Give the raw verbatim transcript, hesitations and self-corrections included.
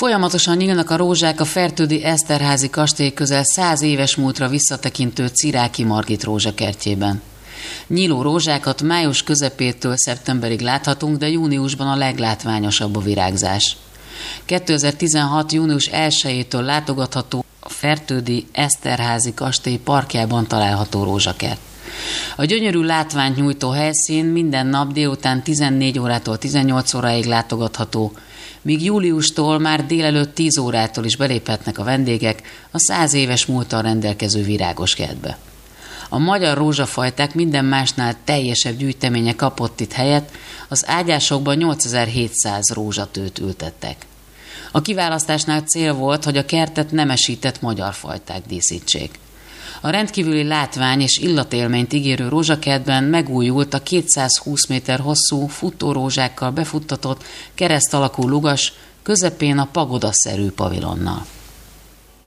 Folyamatosan nyílnak a rózsák a Fertődi Eszterházy kastély közel száz éves múltra visszatekintő Ciráki Margit rózsakertjében. Nyíló rózsákat május közepétől szeptemberig láthatunk, de júniusban a leglátványosabb a virágzás. kétezer-tizenhat. június elsejétől látogatható a Fertődi Eszterházy kastély parkjában található rózsakert. A gyönyörű látványt nyújtó helyszín minden nap délután tizennégy órától tizennyolc óráig látogatható, míg júliustól már délelőtt tíz órától is beléphetnek a vendégek a száz éves múlttal rendelkező virágos kertbe. A magyar rózsafajták minden másnál teljesebb gyűjteménye kapott itt helyet, az ágyásokban nyolcezer-hétszáz rózsatőt ültettek. A kiválasztásnál cél volt, hogy a kertet nemesített magyar fajták díszítsék. A rendkívüli látvány és illatélményt ígérő rózsakertben megújult a kétszázhúsz méter hosszú futórózsákkal befuttatott kereszt alakú lugas, közepén a pagodaszerű pavilonnal.